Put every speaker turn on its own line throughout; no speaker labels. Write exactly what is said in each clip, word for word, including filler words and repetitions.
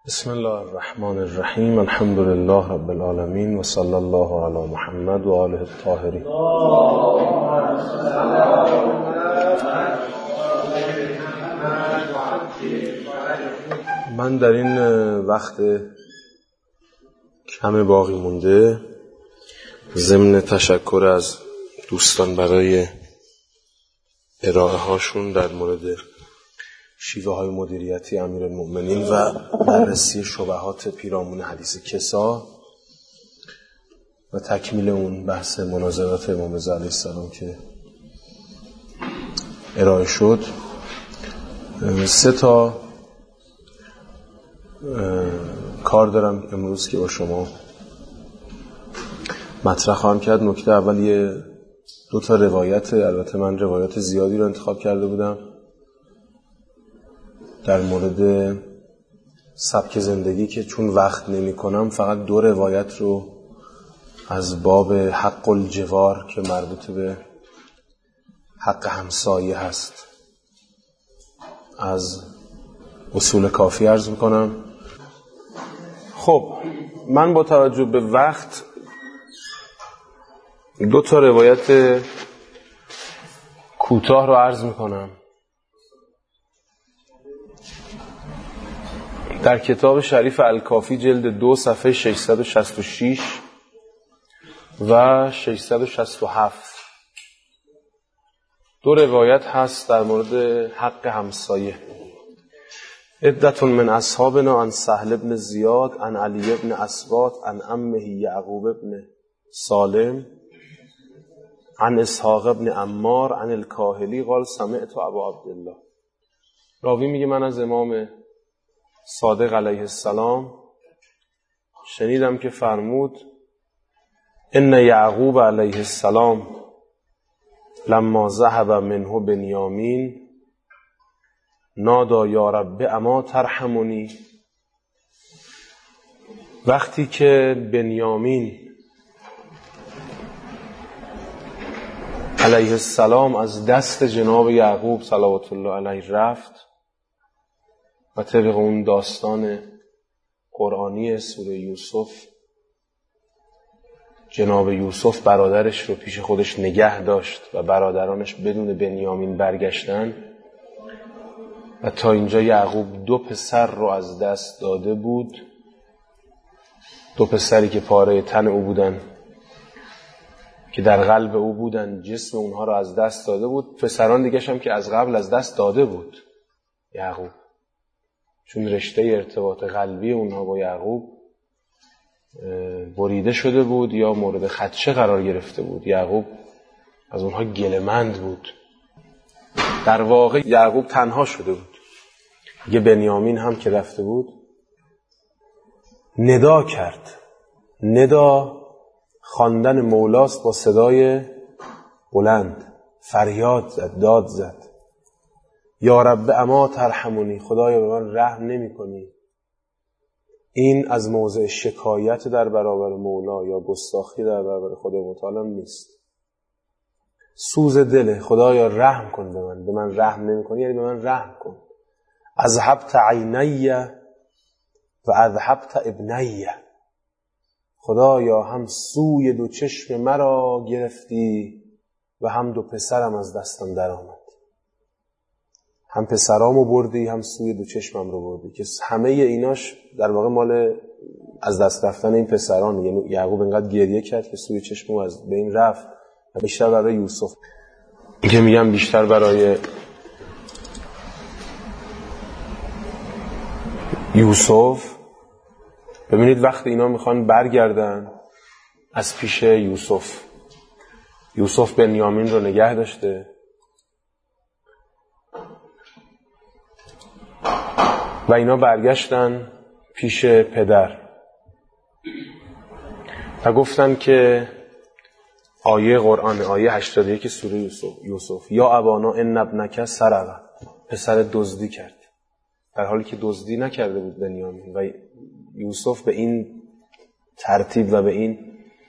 بسم الله الرحمن الرحیم. الحمد لله رب العالمین و صلی الله علی محمد و آله الطاهرین. من در این وقت کم باقی مونده ضمن تشکر از دوستان برای ارائه هاشون در مورد شیوه های مدیریتی امیرالمؤمنین و بررسی شبهات پیرامون حدیث کسا و تکمیل اون بحث مناظرات امام رضا علیه السلام که ارائه شد، سه تا کار دارم امروز که با شما مطرح خواهم کرد. نکته اول یه دو تا روایت، البته من روایات زیادی رو انتخاب کرده بودم در مورد سبک زندگی که چون وقت نمی کنم فقط دو روایت رو از باب حق الجوار که مربوط به حق همسایه هست از اصول کافی عرض میکنم. خب من با توجه به وقت دو تا روایت کوتاه رو عرض میکنم. در کتاب شریف الکافی جلد دو صفحه ششصد و شصت و شش و ششصد و شصت و هفت دو روایت هست در مورد حق همسایه. عدة من اصحابنا عن سهل بن زیاد عن علی بن اسباط عن عمه یعقوب بن سالم عن اسحاق بن عمار عن الکاهلی قال سمعت ابا عبدالله. راوی میگه من از امام صادق علیه السلام شنیدم که فرمود ان یعقوب علیه السلام لما ذهب منه بنیامین نادا یا رب اما ترحمونی. وقتی که بنیامین علیه السلام از دست جناب یعقوب صلوات الله علیه رفت و طبق اون داستان قرآنی سوره یوسف جناب یوسف برادرش رو پیش خودش نگه داشت و برادرانش بدون بنیامین برگشتن و تا اینجا یعقوب دو پسر رو از دست داده بود، دو پسری که پاره تن او بودن که در قلب او بودن، جسم اونها رو از دست داده بود. پسران دیگه هم که از قبل از دست داده بود یعقوب، چون رشته ارتباط قلبی اونها با یعقوب بریده شده بود یا مورد خدشه قرار گرفته بود. یعقوب از اونها گله‌مند بود. در واقع یعقوب تنها شده بود. یه بنیامین هم که رفته بود ندا کرد. ندا خواندن مولاست با صدای بلند، فریاد زد، داد زد یا رب اما ترحمونی، خدایا به من رحم نمی کنی. این از موضع شکایت در برابر مولا یا گستاخی در برابر خدا متعال نیست. سوز دله، خدایا رحم کن به من. به من رحم نمی کنی یعنی به من رحم کن. اذهبت عینی و اذهبت ابنی، خدایا هم سوی دو چشم مرا گرفتی و هم دو پسرم از دستم در آمد. هم پسرامو بردی هم سوی دو چشمم رو بردی، که همه ایناش در واقع مال از دست رفتن این پسران. یعنی یعقوب انقدر گریه کرد که سوی چشمو از بین رفت. بیشتر برای یوسف که میگم بیشتر برای یوسف. ببینید وقتی اینا میخوان برگردن از پیش یوسف، یوسف بنیامین رو نگه داشته و اینا برگشتن پیش پدر و گفتن که آیه قرآن، آیه هشتاد و یک سوره یوسف, یوسف یا ابانا ان ابنک سرق، پسر دزدی کرد، در حالی که دزدی نکرده بود بنیامین. و یوسف به این ترتیب و به این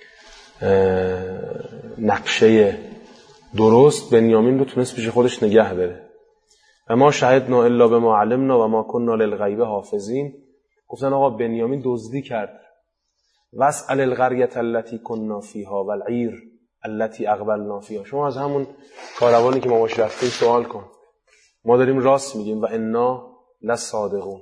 نقشه درست بنیامین رو تونست پیش خودش نگه داره. و ما شهدنا الا بما علمنا و ما كنا للغیب حافظین. گفتن آقا بنیامین دزدی کرد. واسأل القریة التي كنا فيها والعیر التي اقبلنا فيها. شما از همون کاروانی که ما باش رفتیم سوال کن، ما داریم راست میگیم و انا لصادقون.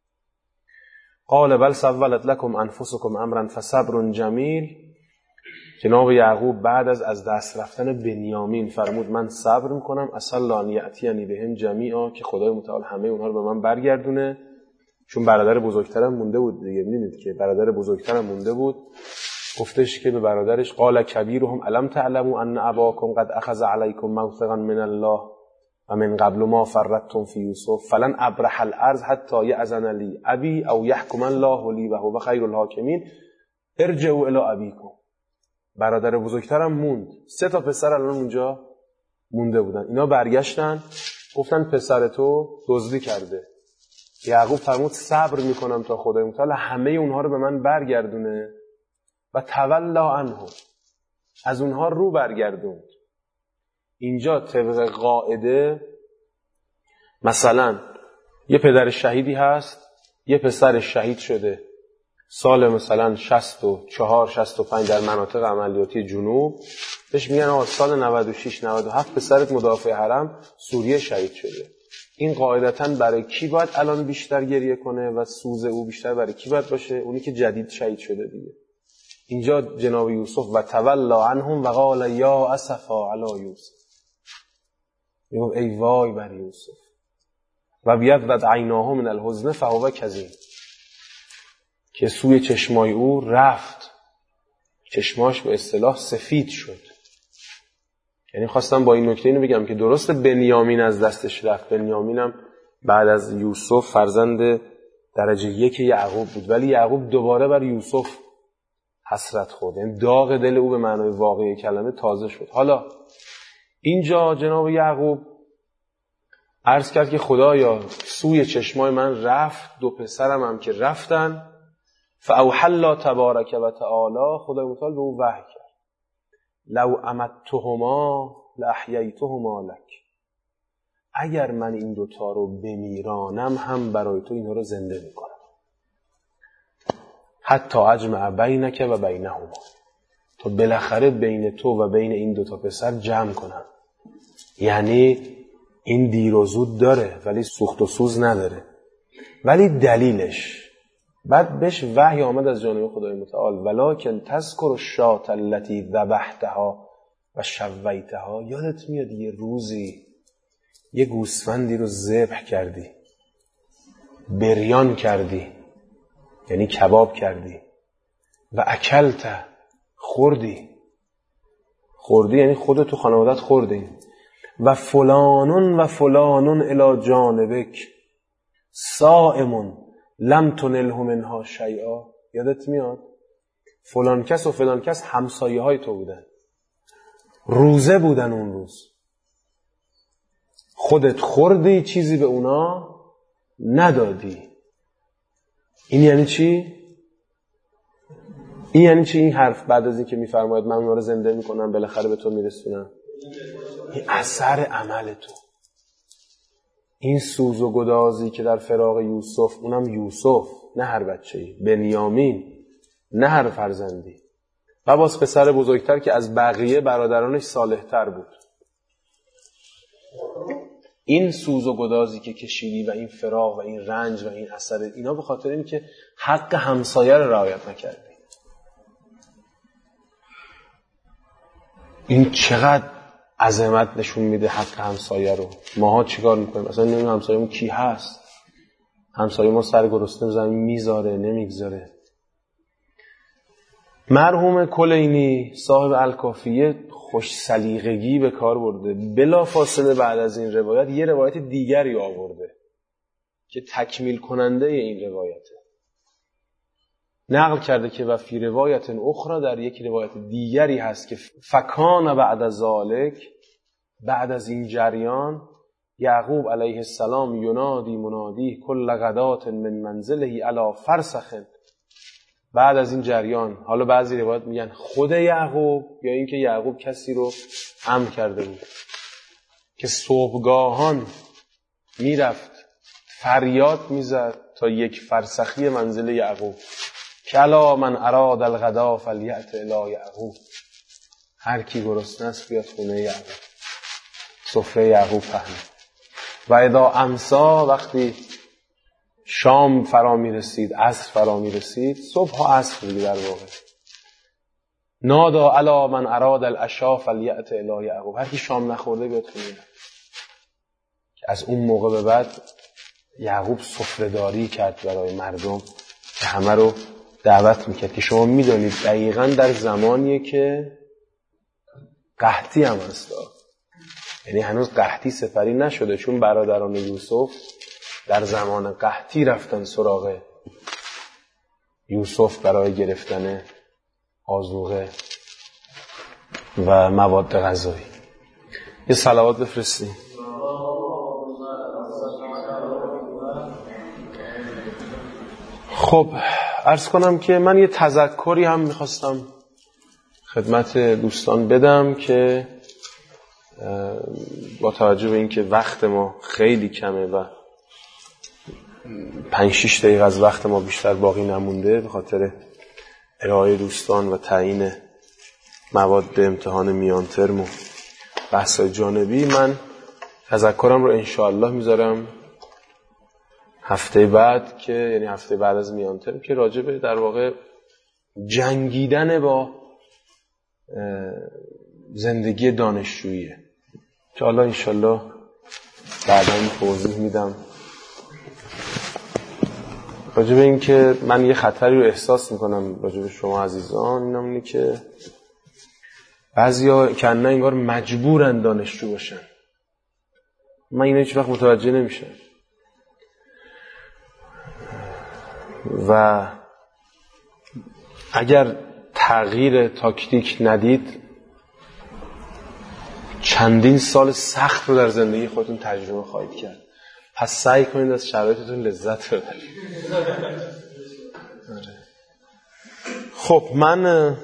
قال بل سولت لكم انفسكم امرا فصبر جمیل. جناب یعقوب بعد از از دست رفتن بنیامین فرمود من صبر میکنم، عسى الله ان یأتینی بهم جمیعا، که خدای متعال همه اونها رو به من برگردونه. چون برادر بزرگترم مونده بود دیگه، میدونید که برادر بزرگترم مونده بود. گفتش که به برادرش قال کبیرهم الم تعلموا ان اباکم قد اخذ علیکم موثقا من الله و من قبل ما فرطتم فی یوسف فلن ابرح الارض حتی یأذن لی ابی او یحکم الله لی و هو خیر الحاکمین ارجعوا الی ابیکم. برادر بزرگترم موند، سه تا پسر الان اونجا مونده بودن. اینا برگشتن گفتن پسر تو دزدی کرده. یعقوب فرمود صبر میکنم تا خدای متعال همه اونها رو به من برگردونه و تولا عنهم، از اونها رو برگردوند. اینجا طبق قاعده مثلا یه پدر شهیدی هست، یه پسر شهید شده سال مثلا شصت و چهار شصت و پنج در مناطق عملیاتی جنوب، بهش میگن آقا سال نود و شش نود و هفت پسرت مدافع حرم سوریه شهید شده. این قاعدتاً برای کی باید الان بیشتر گریه کنه و سوز او بیشتر برای کی باید باشه؟ اونی که جدید شهید شده دیگه. اینجا جناب یوسف و تولا عنهم و قال یا اسفا علی یوسف، میگم ای وای بر یوسف. و بیضت عیناه من الحزن فهو کظیم، که سوی چشمای او رفت، چشماش به اصطلاح سفید شد. یعنی خواستم با این نکته اینو بگم که درست بنیامین از دستش رفت، بنیامینم بعد از یوسف فرزند درجه یک یعقوب بود، ولی یعقوب دوباره بر یوسف حسرت خورد. یعنی داغ دل او به معنای واقعی کلمه تازه شد. حالا اینجا جناب یعقوب عرض کرد که خدایا سوی چشمای من رفت، دو پسرم هم که رفتن، فاوحى الله تبارک و تعالی، خدای متعال به او وحی کرد لو امتهما لاحییتهما لک، اگر من این دوتا رو بمیرانم هم برای تو اینها رو زنده میکنم. حتی اجمع بینک و بینهما، تو بالاخره بین تو و بین این دوتا پسر جمع کنم. یعنی این دیر و زود داره ولی سوخت و سوز نداره. ولی دلیلش بعد بهش وحی آمد از جانب خدای متعال ولکن تذکر الشاة التي ذبحتها و شویتها. یادت میاد یه روزی یه گوسفندی رو ذبح کردی، بریان کردی، یعنی کباب کردی، و اکلت، خوردی. خوردی یعنی خودت تو خانوادت خوردی. و فلانون و فلانون الی جانبک صائمون لم تنله منها شیئا. یادت میاد فلان کس و فلان کس همسایه های تو بودن، روزه بودن اون روز، خودت خوردی چیزی به اونا ندادی. این یعنی چی؟ این یعنی چی این حرف بعد از این که میفرماید من اونا رو زنده میکنم بالاخره به تو میرسونم؟ این اثر عمل تو، این سوز و گدازی که در فراق یوسف، اونم یوسف نه هر بچه‌ای، بنیامین نه هر فرزندی، و باز پسر بزرگتر که از بقیه برادرانش صالح‌تر بود، این سوز و گدازی که کشیدی و این فراق و این رنج و این اثر، اینا به خاطر این که حق همسایه رو رعایت نکردی. این چقدر عظمت نشون میده حق همسایه رو. ماها چیکار میکنیم؟ اصلا نمیدونم همسایه‌مون کی هست. همسایه ما سر گرسنه زمین میذاره نمیگذاره. مرحوم کلینی صاحب الکافیه خوش سلیقگی به کار برده، بلا فاصله بعد از این روایت یه روایت دیگری آورده که تکمیل کننده این روایته. نقل کرده که و فی روایت اخرى، در یک روایت دیگری هست که فکان بعد از ذالک، بعد از این جریان یعقوب علیه السلام ینادی منادی کل غدات من منزله علی فرسخ. بعد از این جریان، حالا بعضی روایت میگن خود یعقوب یا اینکه یعقوب کسی رو امر کرده بود که صبحگاهان میرفت فریاد میزد تا یک فرسخی منزل یعقوب. کلا من اراد الغدا فلیأت الی یعقوب. هر کی گرسنه است بیاد خونه یعقوب، سفره یعقوب پهن. و اذا امسا، وقتی شام فرا می رسید، عصر فرا می رسید، صبح و عصر دیگه در واقع، نادا الا من اراد العشاء فلیأت الی یعقوب. هر کی شام نخورده بیاد خونه یعقوب. از اون موقع به بعد یعقوب سفره‌داری کرد برای مردم که همه رو دعوت میکرد، که شما میدونید دقیقاً در زمانیه که قحطی هم هست، یعنی هنوز قحطی سپری نشده، چون برادران یوسف در زمان قحطی رفتن سراغ یوسف برای گرفتن آذوقه و مواد غذایی. یه صلوات بفرستیم. خب عرض کنم که من یه تذکری هم میخواستم خدمت دوستان بدم که با توجه به اینکه وقت ما خیلی کمه و پنج شش دقیقه از وقت ما بیشتر باقی نمونده به خاطر ارائه دوستان و تعیین مواد امتحان میان ترم و بحث‌های جانبی، من تذکرم رو انشاءالله میذارم هفته بعد، که یعنی هفته بعد از میان ترم، که راجع به در واقع جنگیدن با زندگی دانشجوییه، که حالا انشاءالله بعدا توضیح میدم. راجع به این که من یه خطری رو احساس میکنم راجع به شما عزیزان، اینم اینه که بعضیا کنه انگار مجبورن دانشجو باشن. من اینو هیچ وقت متوجه نمیشم و اگر تغییر تاکتیک ندید چندین سال سخت رو در زندگی خودتون تجربه خواهید کرد. پس سعی کنید از شرایطتون لذت ببرید. خب من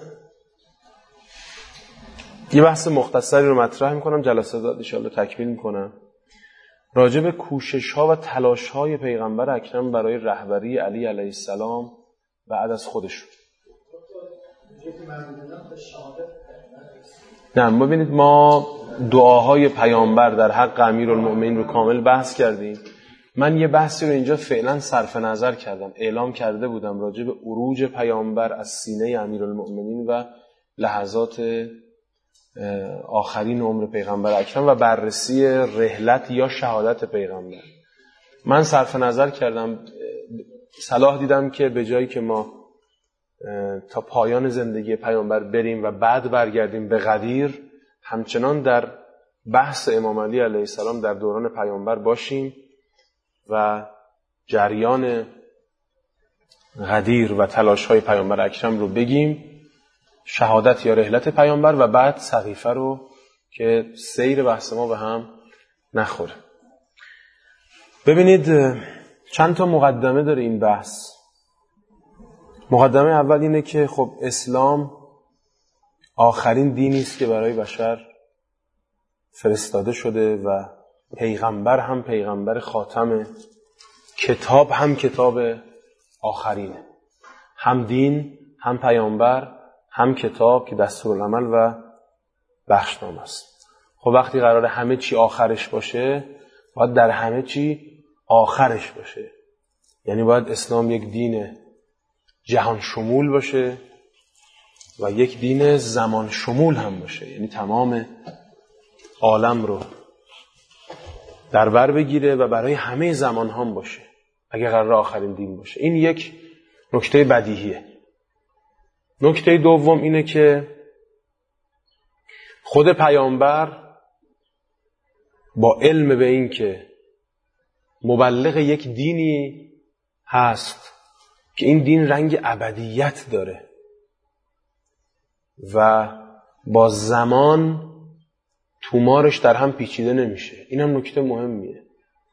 یه بحث مختصری رو مطرح میکنم، جلسه بعد ان شاءالله تکمیل میکنم، راجع به کوشش ها و تلاش های پیغمبر اکرم برای رهبری علی علیه السلام بعد از خودشون. نه ببینید، ما دعاهای پیامبر در حق امیرالمؤمنین رو کامل بحث کردیم. من یه بحثی رو اینجا فعلا صرف نظر کردم، اعلام کرده بودم راجع به عروج پیامبر از سینه امیرالمؤمنین و لحظات آخرین عمر پیغمبر اکرم و بررسی رحلت یا شهادت پیغمبر. من صرف نظر کردم، صلاح دیدم که به جایی که ما تا پایان زندگی پیامبر بریم و بعد برگردیم به غدیر، همچنان در بحث امام علی علیه السلام در دوران پیامبر باشیم و جریان غدیر و تلاش‌های پیامبر اکرم رو بگیم، شهادت یا رحلت پیامبر، و بعد سقیفه رو که سیر بحث ما به هم نخوره. ببینید چند تا مقدمه داره این بحث. مقدمه اول اینه که خب اسلام آخرین دینی است که برای بشر فرستاده شده و پیغمبر هم پیغمبر خاتمه، کتاب هم کتاب آخرینه، هم دین هم پیامبر هم کتاب که دستورالعمل و بخشنامه است. خب وقتی قراره همه چی آخرش باشه، باید در همه چی آخرش باشه، یعنی باید اسلام یک دین جهان شمول باشه و یک دین زمان شمول هم باشه، یعنی تمام عالم رو در بر بگیره و برای همه زمان هم باشه اگر قرار آخرین دین باشه. این یک نکته بدیهیه. نکته دوم اینه که خود پیامبر با علم به این که مبلغ یک دینی هست که این دین رنگ ابدیت داره و با زمان تومارش در هم پیچیده نمیشه، این هم نکته مهمیه.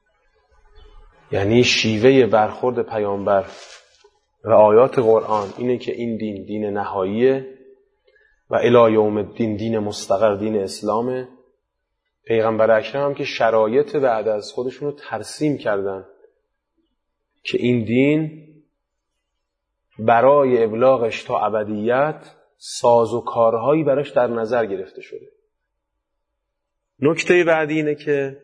یعنی شیوه برخورد پیامبر و آیات قرآن اینه که این دین دین نهاییه و الی یوم الدین دین مستقر، دین اسلامه. پیغمبر اکرم هم که شرایط بعد از خودشون رو ترسیم کردن که این دین برای ابلاغش تا ابدیت ساز و کارهایی براش در نظر گرفته شده. نکته بعدی اینه که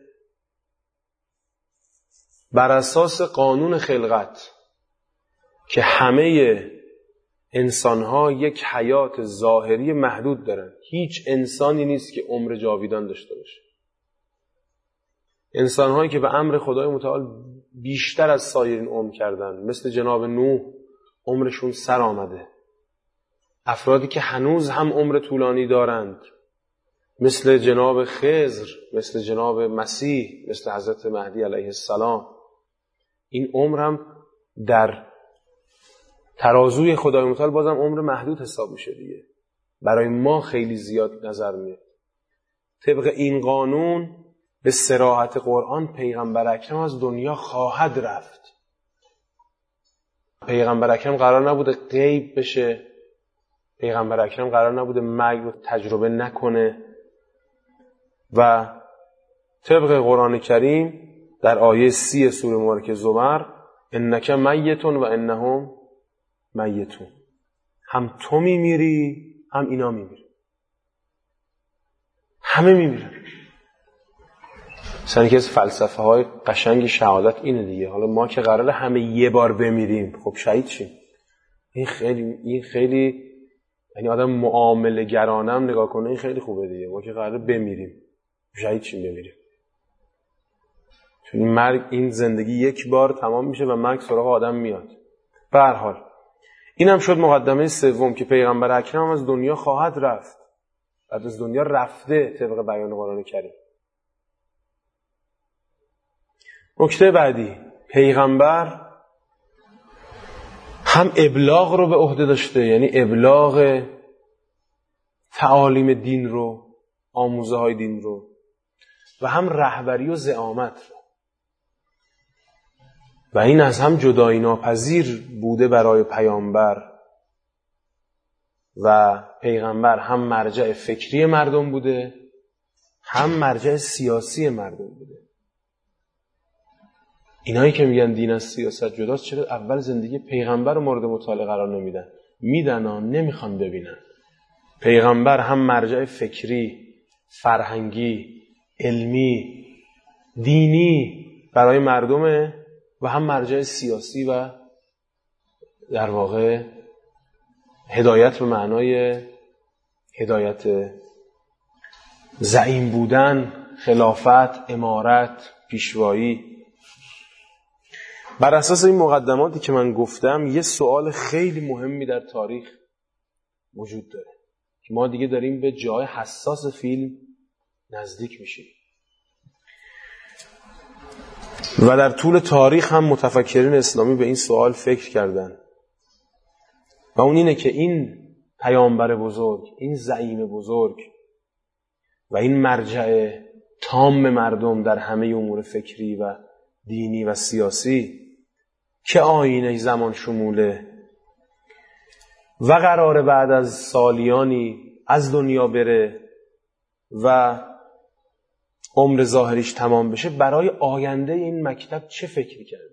بر اساس قانون خلقت که همه انسان‌ها یک حیات ظاهری محدود دارن، هیچ انسانی نیست که عمر جاویدان داشته باشه. انسان‌هایی که به امر خدای متعال بیشتر از سایرین عمر کردن، مثل جناب نوح، عمرشون سر آمده. افرادی که هنوز هم عمر طولانی دارند، مثل جناب خضر، مثل جناب مسیح، مثل حضرت مهدی علیه السلام، این عمر هم در ترازوی خدای متعال بازم عمر محدود حساب میشه دیگه. برای ما خیلی زیاد نظر میاد. طبق این قانون به صراحت قرآن پیغمبر اکرم از دنیا خواهد رفت. پیغمبر اکرم قرار نبوده غیب بشه، پیغمبر اکرم قرار نبوده مرگ رو تجربه نکنه. و طبق قرآن کریم در آیه سی سوره مبارکه زمر، انک میتون و انهم میتون، هم تو میمیری هم اینا میمیرن، همه میمیرن. مثلا یکی از فلسفه های قشنگ شهادت اینه دیگه. حالا ما که قراره همه یه بار بمیریم، خب شهید شیم. این خیلی این خیلی یعنی آدم معامله گرانه هم نگاه کنه، این خیلی خوبه دیگه. ما که قراره بمیریم، شهید شیم بمیریم. چون این مرگ، این زندگی یک بار تمام میشه و مرگ سراغ آدم میاد. به هر حال اینم شد مقدمه سوم که پیغمبر اکرم از دنیا خواهد رفت. بعد از دنیا رفته طبق بیان قرآن کریم. نکته بعدی، پیغمبر هم ابلاغ رو به عهده داشته، یعنی ابلاغ تعالیم دین رو، آموزه های دین رو، و هم رهبری و زعامت رو. و این از هم جدایی ناپذیر بوده برای پیامبر. و پیغمبر هم مرجع فکری مردم بوده، هم مرجع سیاسی مردم بوده. اینایی که میگن دین از سیاست جداست، چرا اول زندگی پیغمبر رو مورد مطالعه قرار نمیدن؟ میدن ها، نمیخوان ببینن. پیغمبر هم مرجع فکری، فرهنگی، علمی، دینی برای مردمه و هم مرجع سیاسی و در واقع هدایت به معنای هدایت زعیم بودن، خلافت، امارت، پیشوایی. بر اساس این مقدماتی که من گفتم، یه سوال خیلی مهمی در تاریخ وجود داره که ما دیگه داریم به جای حساس فیلم نزدیک میشیم. و در طول تاریخ هم متفکرین اسلامی به این سوال فکر کردن. و اون اینه که این پیامبر بزرگ، این زعیم بزرگ و این مرجع تام مردم در همه امور فکری و دینی و سیاسی که آیینه زمان شموله و قراره بعد از سالیانی از دنیا بره و عمر ظاهریش تمام بشه، برای آینده این مکتب چه فکری کرده؟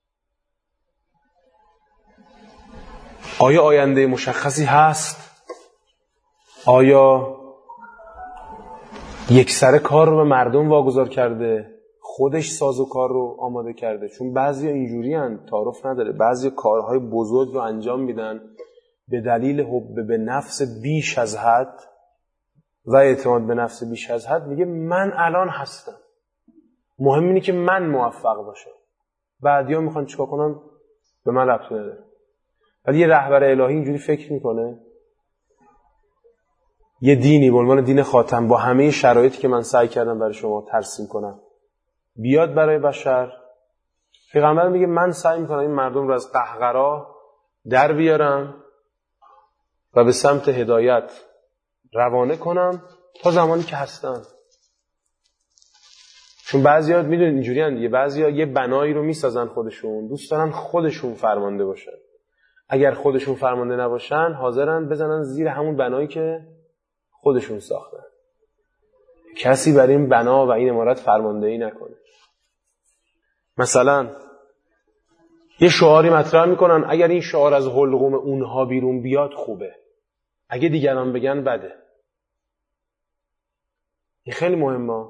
آیا آینده مشخصی هست؟ آیا یک سر کار رو به مردم واگذار کرده؟ خودش ساز و کار رو آماده کرده؟ چون بعضی اینجوری هن، تعارف نداره، بعضی کارهای بزرگ رو انجام میدن به دلیل حب به نفس بیش از حد و اعتماد به نفس بیش از حد، میگه من الان هستم، مهم اینه که من موفق باشم، بعدیا میخوان چیکار کنن به من ربطی نداره. ولی یه رهبر الهی اینجوری فکر میکنه، یه دینی به عنوان دین خاتم با همه شرایطی که من سعی کردم برای شما ترسیم کنم بیاد برای بشر. پیغمبر میگه من سعی میکنم این مردم رو از قهقرا در بیارم و به سمت هدایت روانه کنم تا زمانی که هستن. چون بعضیا میدونید اینجوری ان دیگه، بعضیا یه بنایی رو میسازن خودشون، دوست دارن خودشون فرمانده باشن. اگر خودشون فرمانده نباشن حاضرن بزنن زیر همون بنایی که خودشون ساختن. کسی بر این بنا و این عمارت فرماندهی نکنه. مثلا یه شعاری مطرح میکنن اگر این شعار از حلقوم اونها بیرون بیاد خوبه، اگه دیگران بگن بده. این خیلی مهمه.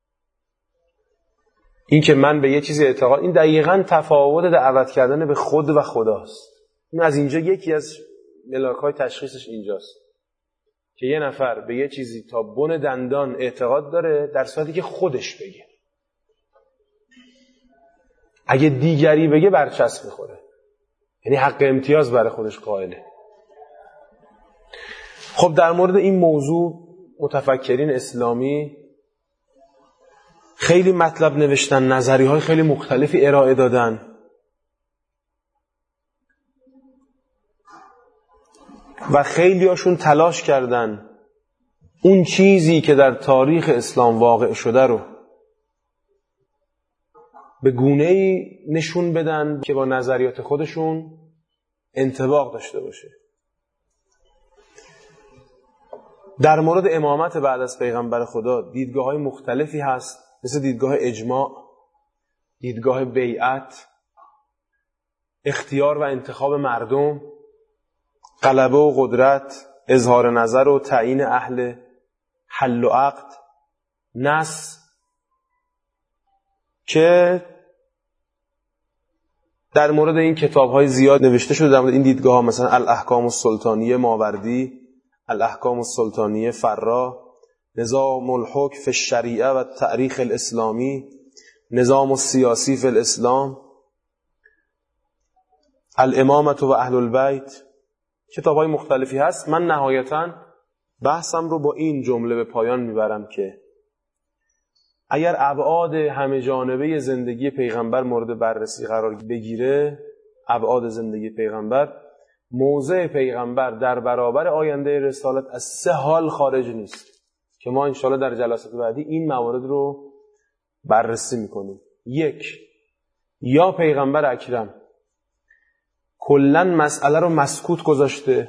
این که من به یه چیزی اعتقاد، این دقیقاً تفاوت دعوت کردن به خود و خداست. این از اینجا یکی از ملاک‌های تشخیصش اینجاست که یه نفر به یه چیزی تا بن دندان اعتقاد داره در صورتی که خودش بگه. اگه دیگری بگه برچسب میخوره، یعنی حق امتیاز برای خودش قائله. خب در مورد این موضوع متفکرین اسلامی خیلی مطلب نوشتن، نظریه‌های خیلی مختلفی ارائه دادن و خیلی هاشون تلاش کردن اون چیزی که در تاریخ اسلام واقع شده رو به گونه‌ای نشون بدن که با نظریات خودشون انطباق داشته باشه. در مورد امامت بعد از پیغمبر خدا دیدگاه‌های مختلفی هست، مثل دیدگاه اجماع، دیدگاه بیعت، اختیار و انتخاب مردم، غلبه و قدرت، اظهار نظر و تعیین اهل حل و عقد، نص، که در مورد این کتاب‌های زیاد نوشته شده. در مورد این دیدگاه‌ها مثلا الاحکام السلطانیه ماوردی، الاحکام السلطانیه فرا، نظام الحکم فی الشریعه و تاریخ الاسلامی، نظام السیاسی فی الاسلام، الامامة و اهل البیت. کتاب‌های مختلفی هست. من نهایتاً بحثم رو با این جمله به پایان میبرم که اگر ابعاد همه جانبه زندگی پیغمبر مورد بررسی قرار بگیره، ابعاد زندگی پیغمبر، موضع پیغمبر در برابر آینده رسالت از سه حال خارج نیست که ما انشاءالله در جلسات بعدی این موارد رو بررسی میکنیم. یک، یا پیغمبر اکرم کلاً مسئله رو مسکوت گذاشته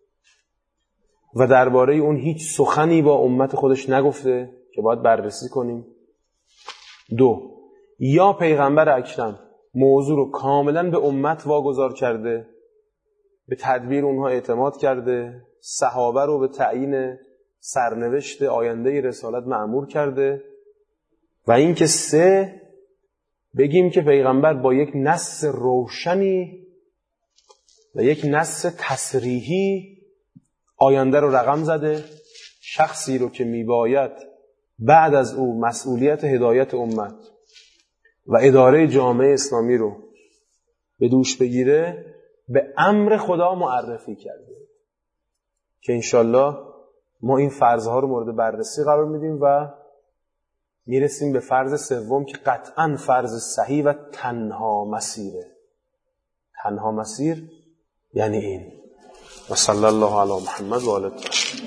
و درباره اون هیچ سخنی با امت خودش نگفته که باید بررسی کنیم. دو، یا پیغمبر اکرم موضوع رو کاملاً به امت واگذار کرده، به تدبیر اونها اعتماد کرده، صحابه رو به تعیین سرنوشت آینده رسالت مأمور کرده. و این که سه، بگیم که پیغمبر با یک نص روشنی و یک نص تصریحی آینده رو رقم زده، شخصی رو که میباید بعد از او مسئولیت هدایت امت و اداره جامعه اسلامی رو به دوش بگیره به امر خدا معرفی کرده که انشالله ما این فرضها رو مورد بررسی قرار میدیم و میرسیم به فرض سوم که قطعاً فرض صحیح و تنها مسیره. تنها مسیر یعنی این. و صلی الله علی محمد و آله.